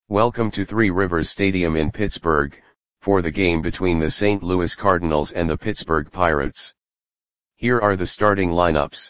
Welcome to Three Rivers Stadium in Pittsburgh, for the game between the St. Louis Cardinals and the Pittsburgh Pirates. Here are the starting lineups.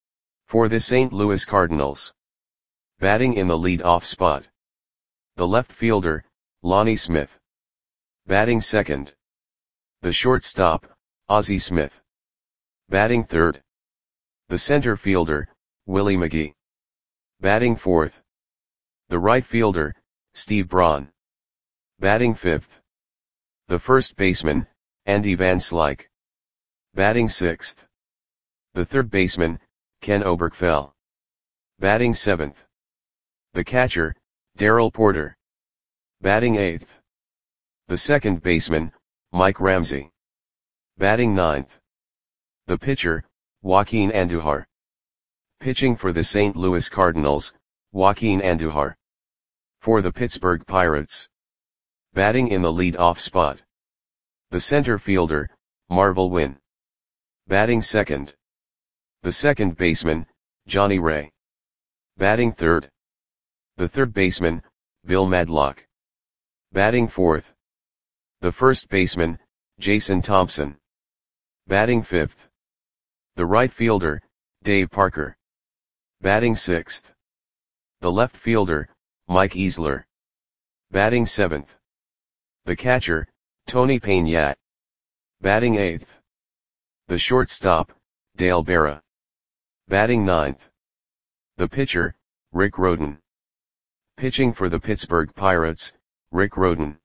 For the St. Louis Cardinals. Batting in the lead-off spot. The left fielder, Lonnie Smith. Batting second. The shortstop, Ozzie Smith. Batting third. The center fielder, Willie McGee. Batting fourth. The right fielder, Steve Braun. Batting fifth. The first baseman, Andy Van Slyke. Batting sixth. The third baseman, Ken Oberkfell. Batting seventh. The catcher, Darrell Porter. Batting eighth. The second baseman, Mike Ramsey. Batting ninth. The pitcher, Joaquin Andujar. Pitching for the St. Louis Cardinals, Joaquin Andujar. For the Pittsburgh Pirates. Batting in the lead-off spot. The center fielder, Marvel Wynn. Batting second. The second baseman, Johnny Ray. Batting third. The third baseman, Bill Madlock. Batting fourth. The first baseman, Jason Thompson. Batting fifth. The right fielder, Dave Parker. Batting sixth. The left fielder, Mike Easler. Batting seventh. The catcher, Tony Peña. Batting eighth. The shortstop, Dale Berra. Batting ninth. The pitcher, Rick Rhoden. Pitching for the Pittsburgh Pirates, Rick Rhoden.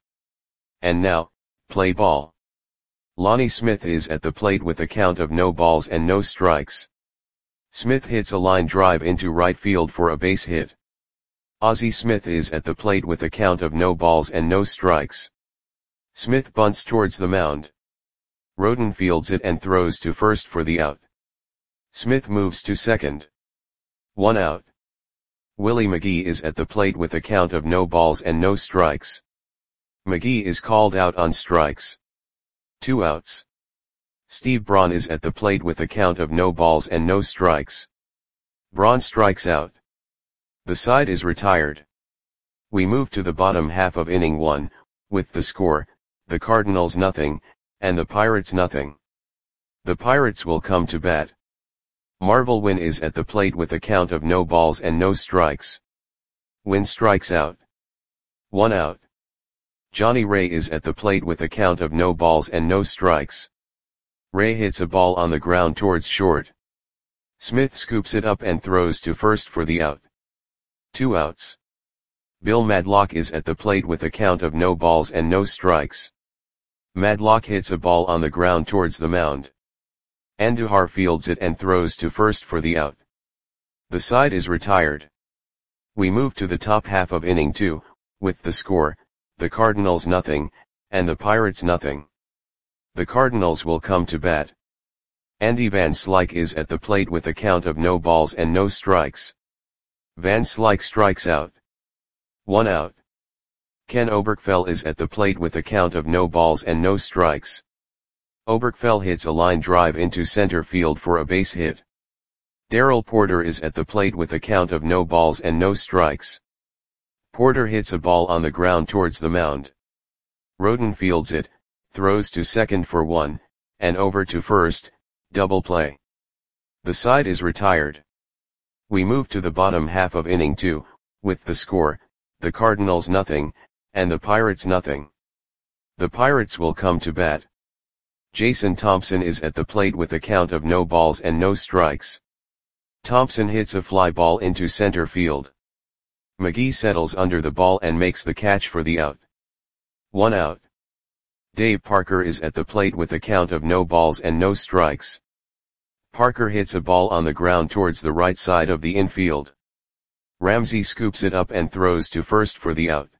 And now, play ball. Lonnie Smith is at the plate with a count of no balls and no strikes. Smith hits a line drive into right field for a base hit. Ozzie Smith is at the plate with a count of no balls and no strikes. Smith bunts towards the mound. Rhoden fields it and throws to first for the out. Smith moves to second. 1 out. Willie McGee is at the plate with a count of no balls and no strikes. McGee is called out on strikes. 2 outs. Steve Braun is at the plate with a count of no balls and no strikes. Braun strikes out. The side is retired. We move to the bottom half of inning 1, with the score, the Cardinals nothing, and the Pirates nothing. The Pirates will come to bat. Marvel Wynn is at the plate with a count of no balls and no strikes. Wynn strikes out. 1 out. Johnny Ray is at the plate with a count of no balls and no strikes. Ray hits a ball on the ground towards short. Smith scoops it up and throws to first for the out. 2 outs. Bill Madlock is at the plate with a count of no balls and no strikes. Madlock hits a ball on the ground towards the mound. Andujar fields it and throws to first for the out. The side is retired. We move to the top half of inning 2, with the score, the Cardinals nothing, and the Pirates nothing. The Cardinals will come to bat. Andy Van Slyke is at the plate with a count of no balls and no strikes. Van Slyke strikes out. 1 out. Ken Oberkfell is at the plate with a count of no balls and no strikes. Oberkfell hits a line drive into center field for a base hit. Darrell Porter is at the plate with a count of no balls and no strikes. Porter hits a ball on the ground towards the mound. Rhoden fields it, throws to second for 1, and over to first, double play. The side is retired. We move to the bottom half of inning 2, with the score, the Cardinals nothing, and the Pirates nothing. The Pirates will come to bat. Jason Thompson is at the plate with a count of no balls and no strikes. Thompson hits a fly ball into center field. McGee settles under the ball and makes the catch for the out. 1 out. Dave Parker is at the plate with a count of no balls and no strikes. Parker hits a ball on the ground towards the right side of the infield. Ramsey scoops it up and throws to first for the out.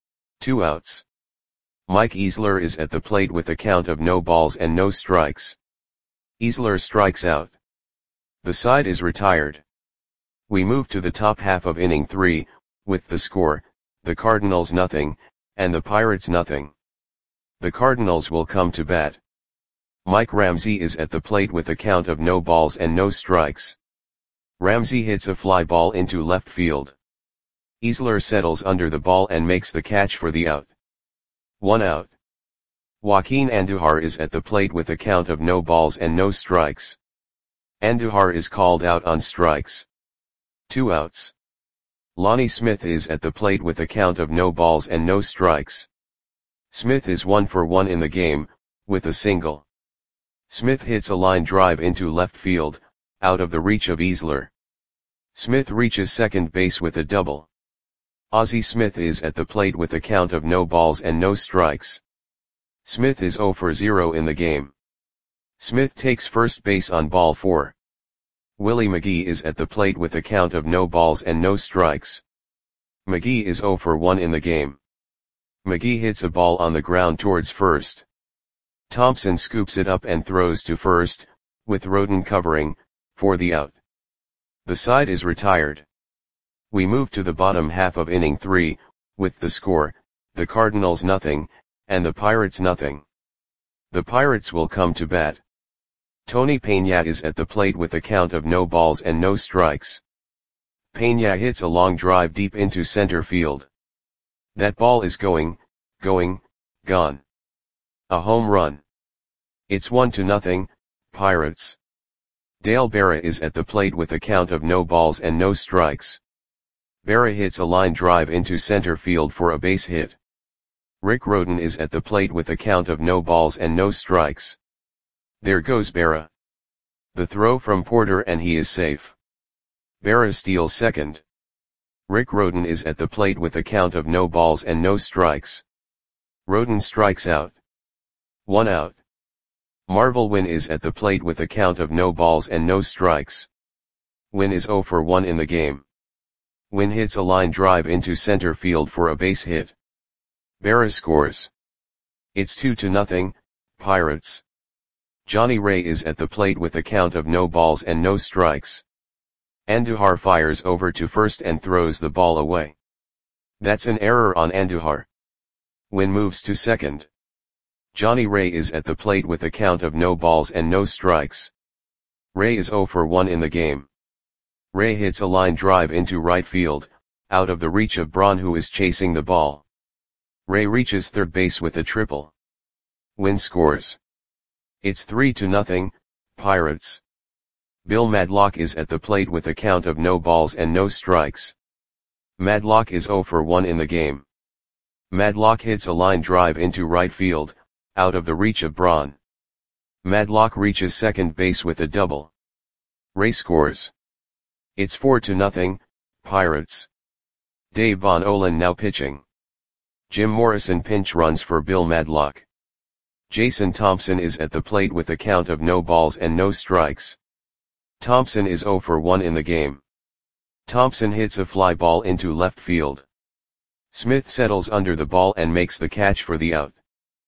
2 outs. Mike Easler is at the plate with a count of no balls and no strikes. Easler strikes out. The side is retired. We move to the top half of inning 3, with the score, the Cardinals nothing, and the Pirates nothing. The Cardinals will come to bat. Mike Ramsey is at the plate with a count of no balls and no strikes. Ramsey hits a fly ball into left field. Easler settles under the ball and makes the catch for the out. 1 out. Joaquin Andujar is at the plate with a count of no balls and no strikes. Andujar is called out on strikes. 2 outs. Lonnie Smith is at the plate with a count of no balls and no strikes. Smith is 1 for 1 in the game, with a single. Smith hits a line drive into left field, out of the reach of Easler. Smith reaches second base with a double. Ozzie Smith is at the plate with a count of no balls and no strikes. Smith is 0 for 0 in the game. Smith takes first base on ball 4. Willie McGee is at the plate with a count of no balls and no strikes. McGee is 0 for 1 in the game. McGee hits a ball on the ground towards first. Thompson scoops it up and throws to first, with Roden covering, for the out. The side is retired. We move to the bottom half of inning 3, with the score, the Cardinals nothing, and the Pirates nothing. The Pirates will come to bat. Tony Peña is at the plate with a count of no balls and no strikes. Peña hits a long drive deep into center field. That ball is going, gone. A home run. It's 1-0, Pirates. Dale Berra is at the plate with a count of no balls and no strikes. Berra hits a line drive into center field for a base hit. Rick Roden is at the plate with a count of no balls and no strikes. There goes Berra. The throw from Porter and he is safe. Berra steals second. Rick Roden is at the plate with a count of no balls and no strikes. Roden strikes out. 1 out. Marvel Wynn is at the plate with a count of no balls and no strikes. Wynn is 0 for 1 in the game. Wynn hits a line drive into center field for a base hit. Berra scores. It's 2-0, Pirates. Johnny Ray is at the plate with a count of no balls and no strikes. Andujar fires over to first and throws the ball away. That's an error on Andujar. Wynn moves to second. Johnny Ray is at the plate with a count of no balls and no strikes. Ray is 0 for 1 in the game. Ray hits a line drive into right field, out of the reach of Braun who is chasing the ball. Ray reaches third base with a triple. Wynn scores. It's 3-0, Pirates. Bill Madlock is at the plate with a count of no balls and no strikes. Madlock is 0 for 1 in the game. Madlock hits a line drive into right field, out of the reach of Braun. Madlock reaches second base with a double. Ray scores. It's 4-0, Pirates. Dave Von Olen now pitching. Jim Morrison pinch runs for Bill Madlock. Jason Thompson is at the plate with a count of no balls and no strikes. Thompson is 0 for 1 in the game. Thompson hits a fly ball into left field. Smith settles under the ball and makes the catch for the out.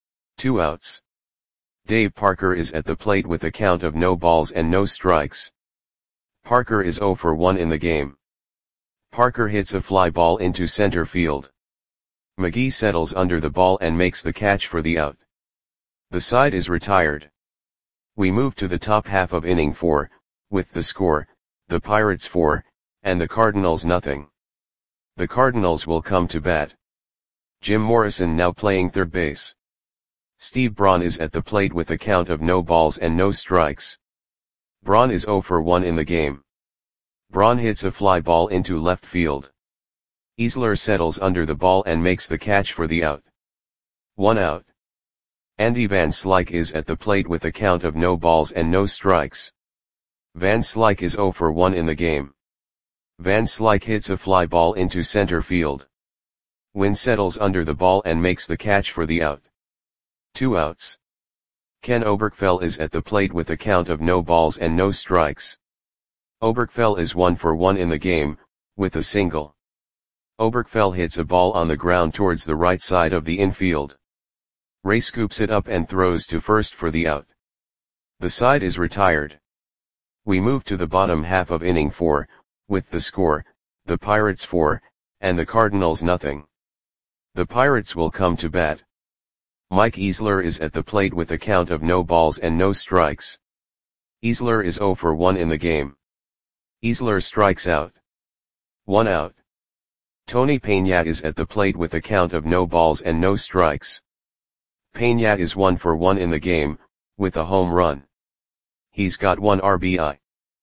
2 outs. Dave Parker is at the plate with a count of no balls and no strikes. Parker is 0 for 1 in the game. Parker hits a fly ball into center field. McGee settles under the ball and makes the catch for the out. The side is retired. We move to the top half of inning 4, with the score, the Pirates 4, and the Cardinals nothing. The Cardinals will come to bat. Jim Morrison now playing third base. Steve Braun is at the plate with a count of no balls and no strikes. Braun is 0 for 1 in the game. Braun hits a fly ball into left field. Easler settles under the ball and makes the catch for the out. 1 out. Andy Van Slyke is at the plate with a count of no balls and no strikes. Van Slyke is 0 for 1 in the game. Van Slyke hits a fly ball into center field. Wynn settles under the ball and makes the catch for the out. 2 outs. Ken Oberkfell is at the plate with a count of no balls and no strikes. Oberkfell is 1 for 1 in the game, with a single. Oberkfell hits a ball on the ground towards the right side of the infield. Ray scoops it up and throws to first for the out. The side is retired. We move to the bottom half of inning 4, with the score, the Pirates 4, and the Cardinals nothing. The Pirates will come to bat. Mike Easler is at the plate with a count of no balls and no strikes. Easler is 0 for 1 in the game. Easler strikes out. 1 out. Tony Peña is at the plate with a count of no balls and no strikes. Peña is 1 for 1 in the game, with a home run. He's got 1 RBI.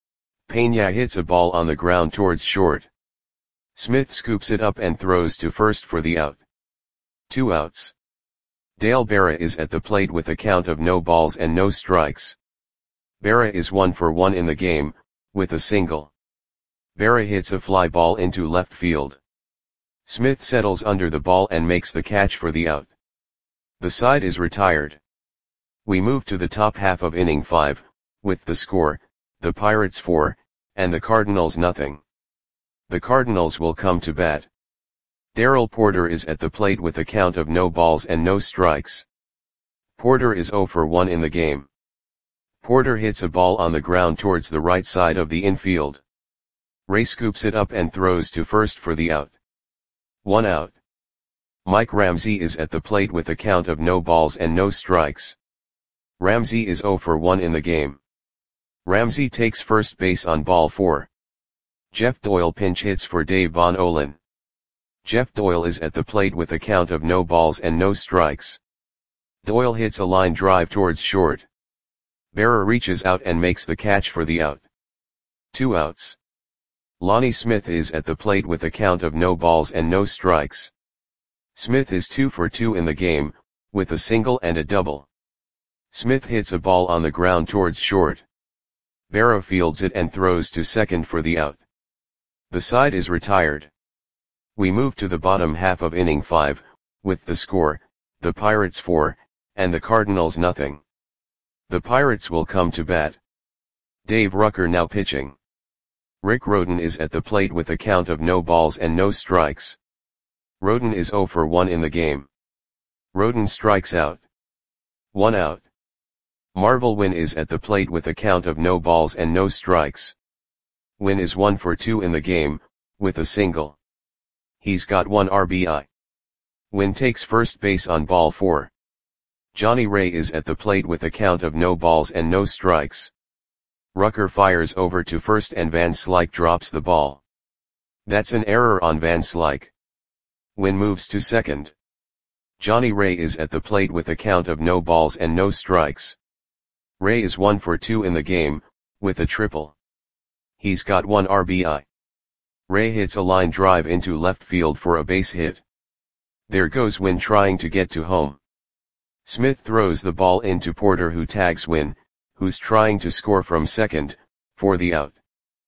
Peña hits a ball on the ground towards short. Smith scoops it up and throws to first for the out. 2 outs. Dale Berra is at the plate with a count of no balls and no strikes. Berra is 1 for 1 in the game, with a single. Berra hits a fly ball into left field. Smith settles under the ball and makes the catch for the out. The side is retired. We move to the top half of inning 5, with the score, the Pirates 4, and the Cardinals nothing. The Cardinals will come to bat. Darrell Porter is at the plate with a count of no balls and no strikes. Porter is 0 for 1 in the game. Porter hits a ball on the ground towards the right side of the infield. Ray scoops it up and throws to first for the out. 1 out. Mike Ramsey is at the plate with a count of no balls and no strikes. Ramsey is 0 for 1 in the game. Ramsey takes first base on ball 4. Jeff Doyle pinch hits for Dave Von Olen. Jeff Doyle is at the plate with a count of no balls and no strikes. Doyle hits a line drive towards short. Berra reaches out and makes the catch for the out. 2 outs. Lonnie Smith is at the plate with a count of no balls and no strikes. Smith is 2 for 2 in the game, with a single and a double. Smith hits a ball on the ground towards short. Berra fields it and throws to second for the out. The side is retired. We move to the bottom half of inning 5, with the score, the Pirates 4, and the Cardinals nothing. The Pirates will come to bat. Dave Rucker now pitching. Rick Rhoden is at the plate with a count of no balls and no strikes. Rhoden is 0 for 1 in the game. Rhoden strikes out. 1 out. Marvel Wynn is at the plate with a count of no balls and no strikes. Wynn is 1 for 2 in the game, with a single. He's got 1 RBI. Wynn takes first base on ball 4. Johnny Ray is at the plate with a count of no balls and no strikes. Rucker fires over to first and Van Slyke drops the ball. That's an error on Van Slyke. Wynn moves to second. Johnny Ray is at the plate with a count of no balls and no strikes. Ray is 1 for 2 in the game, with a triple. He's got 1 RBI. Ray hits a line drive into left field for a base hit. There goes Wynn trying to get to home. Smith throws the ball into Porter who tags Wynn, who's trying to score from second, for the out.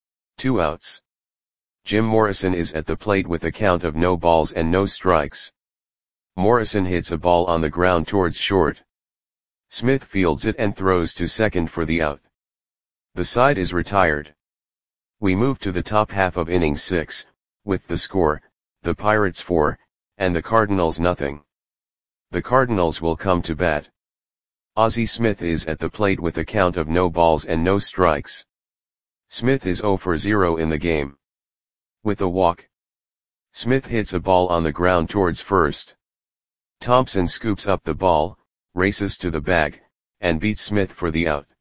2 outs. Jim Morrison is at the plate with a count of no balls and no strikes. Morrison hits a ball on the ground towards short. Smith fields it and throws to second for the out. The side is retired. We move to the top half of inning 6, with the score, the Pirates 4, and the Cardinals nothing. The Cardinals will come to bat. Ozzie Smith is at the plate with a count of no balls and no strikes. Smith is 0 for 0 in the game. With a walk. Smith hits a ball on the ground towards first. Thompson scoops up the ball, races to the bag, and beats Smith for the out.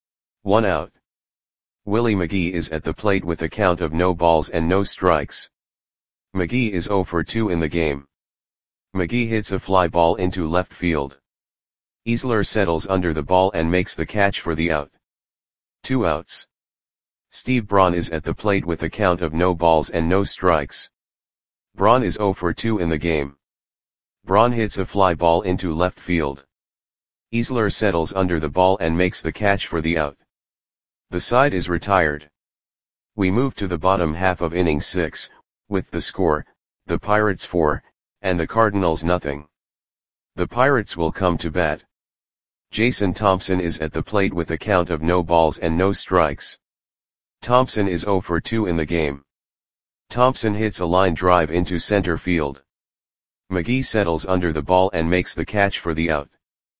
1 out. Willie McGee is at the plate with a count of no balls and no strikes. McGee is 0 for 2 in the game. McGee hits a fly ball into left field. Easler settles under the ball and makes the catch for the out. 2 outs. Steve Braun is at the plate with a count of no balls and no strikes. Braun is 0 for 2 in the game. Braun hits a fly ball into left field. Easler settles under the ball and makes the catch for the out. The side is retired. We move to the bottom half of inning 6, with the score, the Pirates 4, and the Cardinals nothing. The Pirates will come to bat. Jason Thompson is at the plate with a count of no balls and no strikes. Thompson is 0 for 2 in the game. Thompson hits a line drive into center field. McGee settles under the ball and makes the catch for the out.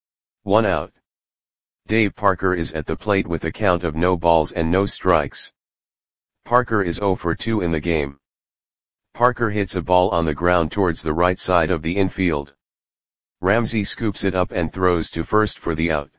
1 out. Dave Parker is at the plate with a count of no balls and no strikes. Parker is 0 for 2 in the game. Parker hits a ball on the ground towards the right side of the infield. Ramsey scoops it up and throws to first for the out.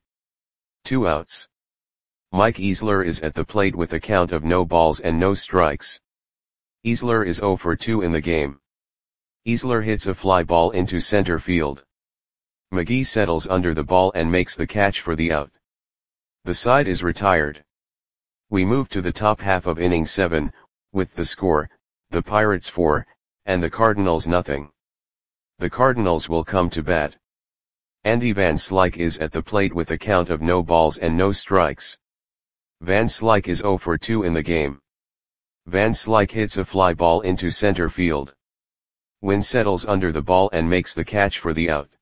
2 outs. Mike Easler is at the plate with a count of no balls and no strikes. Easler is 0 for 2 in the game. Easler hits a fly ball into center field. McGee settles under the ball and makes the catch for the out. The side is retired. We move to the top half of inning 7, with the score, the Pirates 4, and the Cardinals nothing. The Cardinals will come to bat. Andy Van Slyke is at the plate with a count of no balls and no strikes. Van Slyke is 0 for 2 in the game. Van Slyke hits a fly ball into center field. Wynn settles under the ball and makes the catch for the out.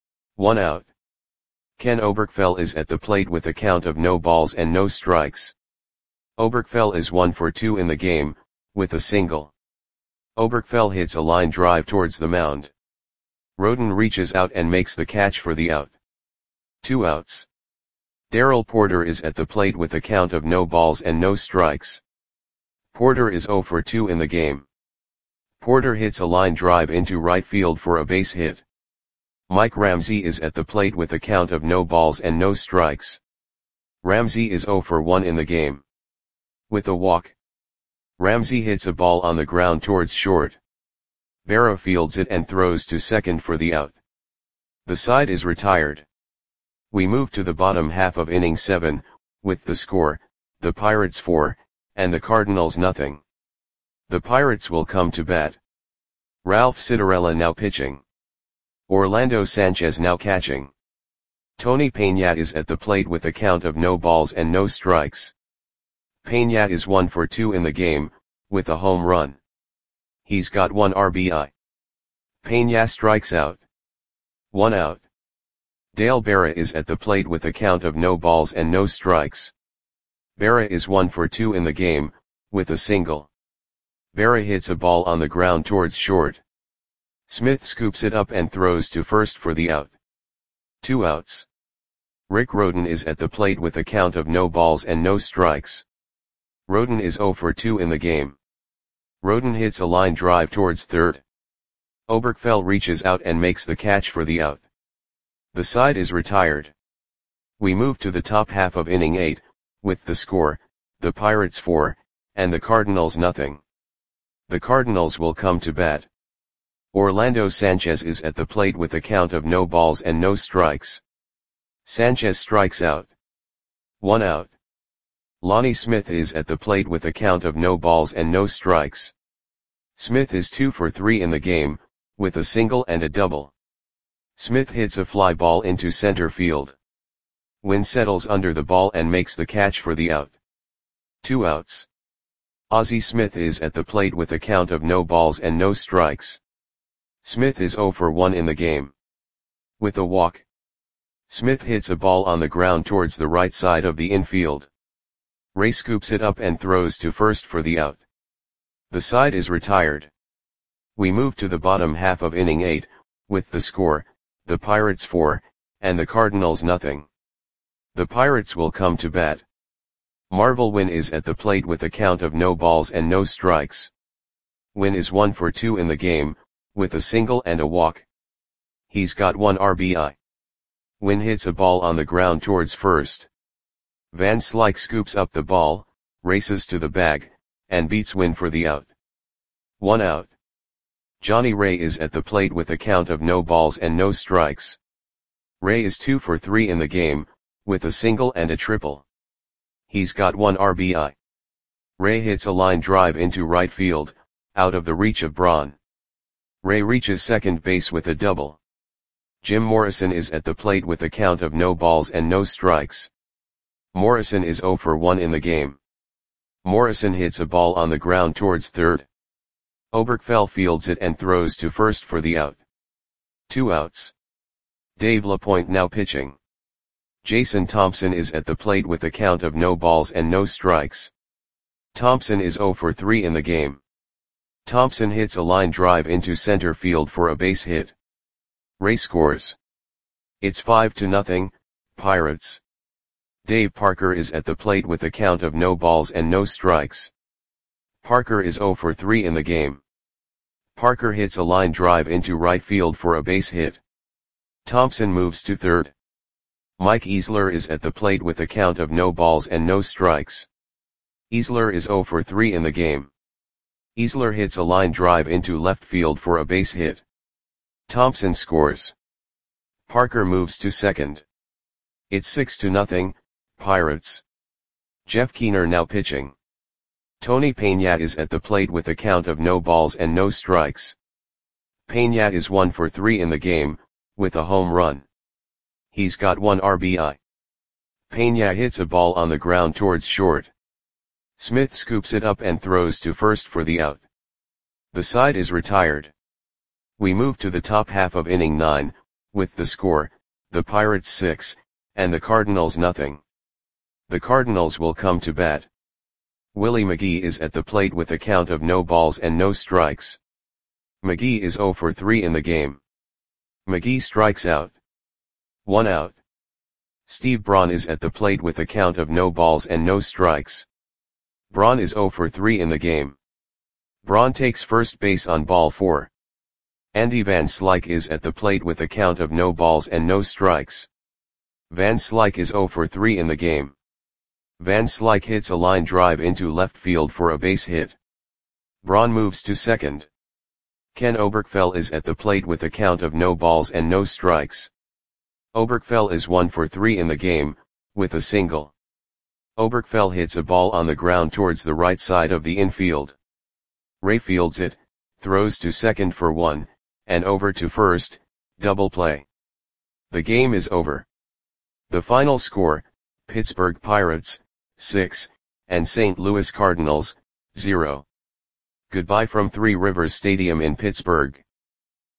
1 out. Ken Oberkfell is at the plate with a count of no balls and no strikes. Oberkfell is 1 for 2 in the game, with a single. Oberkfell hits a line drive towards the mound. Roden reaches out and makes the catch for the out. 2 outs. Darrell Porter is at the plate with a count of no balls and no strikes. Porter is 0 for 2 in the game. Porter hits a line drive into right field for a base hit. Mike Ramsey is at the plate with a count of no balls and no strikes. Ramsey is 0 for 1 in the game. With a walk. Ramsey hits a ball on the ground towards short. Berra fields it and throws to second for the out. The side is retired. We move to the bottom half of inning 7, with the score, the Pirates 4, and the Cardinals nothing. The Pirates will come to bat. Ralph Citarella now pitching. Orlando Sanchez now catching. Tony Peña is at the plate with a count of no balls and no strikes. Peña is 1 for 2 in the game, with a home run. He's got 1 RBI. Peña strikes out. 1 out. Dale Berra is at the plate with a count of no balls and no strikes. Berra is 1 for 2 in the game, with a single. Berra hits a ball on the ground towards short. Smith scoops it up and throws to first for the out. 2 outs. Rick Roden is at the plate with a count of no balls and no strikes. Roden is 0 for 2 in the game. Roden hits a line drive towards third. Oberkfell reaches out and makes the catch for the out. The side is retired. We move to the top half of inning 8, with the score, the Pirates 4, and the Cardinals nothing. The Cardinals will come to bat. Orlando Sanchez is at the plate with a count of no balls and no strikes. Sanchez strikes out. 1 out. Lonnie Smith is at the plate with a count of no balls and no strikes. Smith is 2 for 3 in the game, with a single and a double. Smith hits a fly ball into center field. Wynn settles under the ball and makes the catch for the out. 2 outs. Ozzie Smith is at the plate with a count of no balls and no strikes. Smith is 0 for 1 in the game. With a walk. Smith hits a ball on the ground towards the right side of the infield. Ray scoops it up and throws to first for the out. The side is retired. We move to the bottom half of inning 8, with the score, the Pirates 4, and the Cardinals nothing. The Pirates will come to bat. Marvel Wynn is at the plate with a count of no balls and no strikes. Wynn is 1 for 2 in the game, with a single and a walk. He's got 1 RBI. Wynn hits a ball on the ground towards first. Van Slyke scoops up the ball, races to the bag, and beats Wynn for the out. 1 out. Johnny Ray is at the plate with a count of no balls and no strikes. Ray is 2 for 3 in the game, with a single and a triple. He's got 1 RBI. Ray hits a line drive into right field, out of the reach of Braun. Ray reaches second base with a double. Jim Morrison is at the plate with a count of no balls and no strikes. Morrison is 0 for 1 in the game. Morrison hits a ball on the ground towards third. Oberkfell fields it and throws to first for the out. 2 outs. Dave LaPointe now pitching. Jason Thompson is at the plate with a count of no balls and no strikes. Thompson is 0 for 3 in the game. Thompson hits a line drive into center field for a base hit. Ray scores. It's 5-0, Pirates. Dave Parker is at the plate with a count of no balls and no strikes. Parker is 0 for 3 in the game. Parker hits a line drive into right field for a base hit. Thompson moves to third. Mike Easler is at the plate with a count of no balls and no strikes. Easler is 0 for 3 in the game. Easler hits a line drive into left field for a base hit. Thompson scores. Parker moves to second. It's 6-0, Pirates. Jeff Keener now pitching. Tony Peña is at the plate with a count of no balls and no strikes. Peña is 1 for 3 in the game, with a home run. He's got 1 RBI. Peña hits a ball on the ground towards short. Smith scoops it up and throws to first for the out. The side is retired. We move to the top half of inning 9, with the score, the Pirates 6, and the Cardinals nothing. The Cardinals will come to bat. Willie McGee is at the plate with a count of no balls and no strikes. McGee is 0 for 3 in the game. McGee strikes out. 1 out. Steve Braun is at the plate with a count of no balls and no strikes. Braun is 0 for 3 in the game. Braun takes first base on ball 4. Andy Van Slyke is at the plate with a count of no balls and no strikes. Van Slyke is 0 for 3 in the game. Van Slyke hits a line drive into left field for a base hit. Braun moves to second. Ken Oberkfell is at the plate with a count of no balls and no strikes. Oberkfell is 1 for 3 in the game, with a single. Oberkfell hits a ball on the ground towards the right side of the infield. Ray fields it, throws to second for 1, and over to first, double play. The game is over. The final score, Pittsburgh Pirates, 6, and St. Louis Cardinals, 0. Goodbye from Three Rivers Stadium in Pittsburgh.